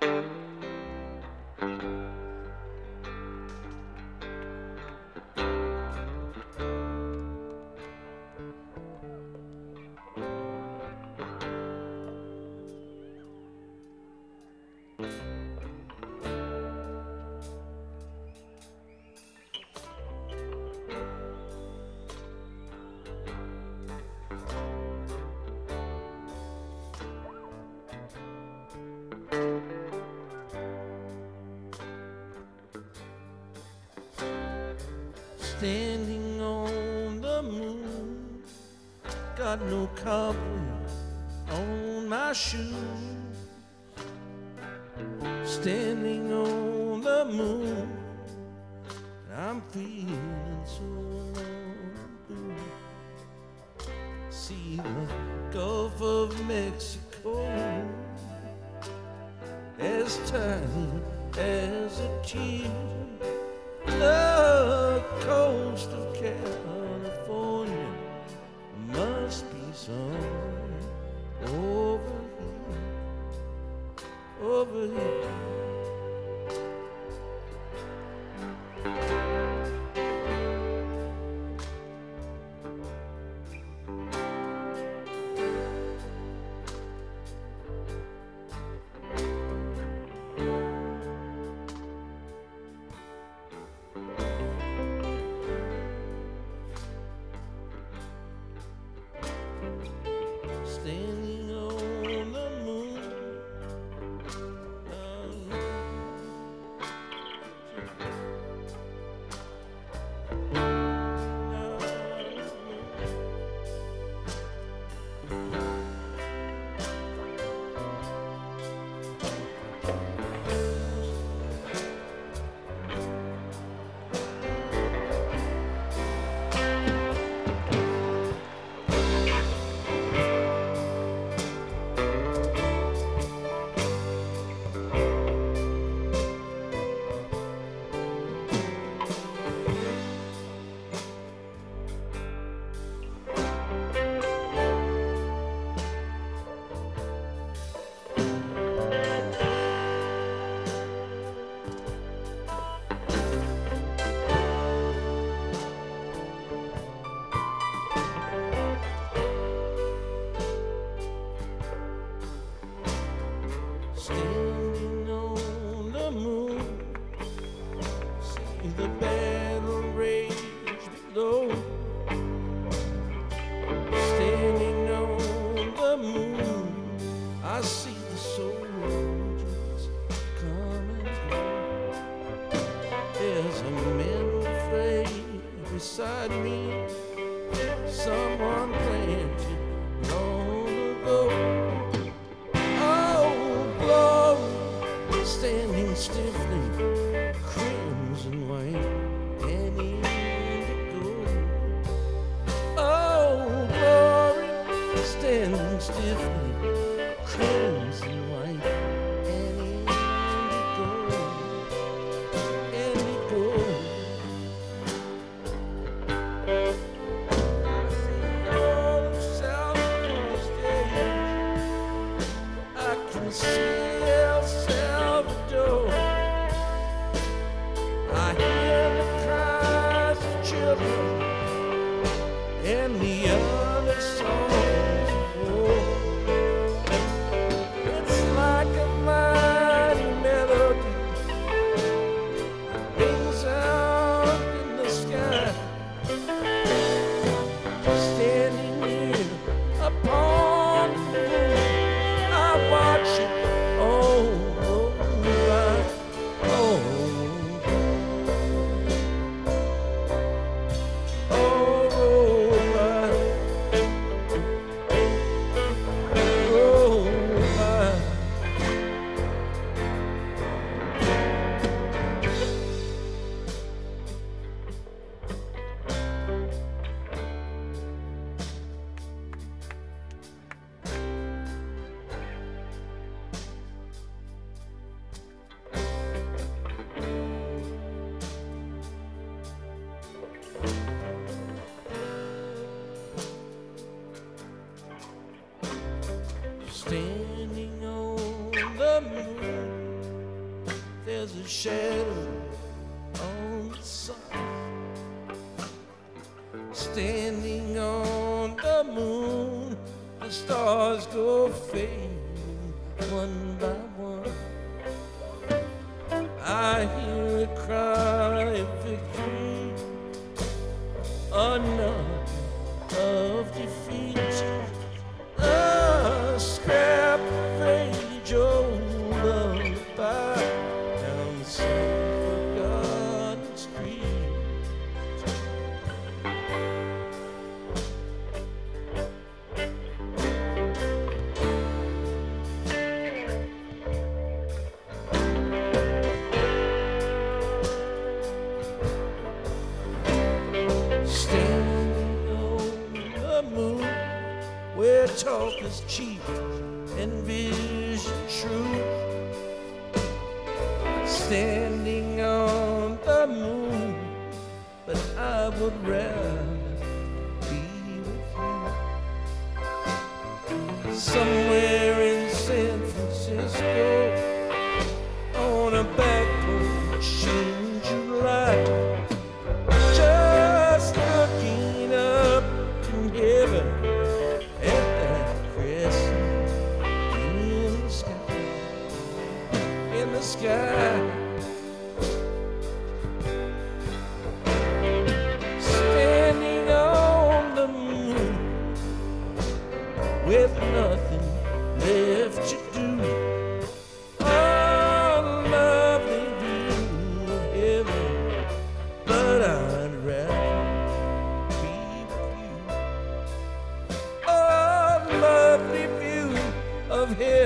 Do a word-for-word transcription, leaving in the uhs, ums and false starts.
Standing on the moon, got no cobweb on my shoes. Standing on the moon, I'm feeling so blue. See the Gulf of Mexico as tiny as a tear. The coast of California must be somewhere over here, over here. Standing on the moon, standing on the moon, see the battle rage below. Standing on the moon, I see the soldiers come and go. There's a metal flame beside me, someone planted long ago. Standing stiffly, crimson white and indigo. Oh, glory, standing stiffly, crimson white and indigo, indigo. I see all of Southeast Asia. I can see El Salvador. I hear the cries of children and the other songs of war. It's like a mighty melody rings out in the sky. Standing here upon the moon, I watch it. Oh, oh, my, oh, oh, my, oh, my. Standing on the moon, shadow on the sun, standing on the moon. The stars go fading one by one. I hear a cry of victory, another of defeat, a scrap of age old lullaby down some forgotten street. Standing on the moon, where talk is cheap and vision true. Standing on the moon, but I would rather be with you. Somewhere in San Francisco, on a back porch in July, just looking up to heaven at that crescent in the sky, in the sky. Standing on the moon with nothing left to do. A lovely view of heaven, but I'd rather be with you. A lovely view of heaven.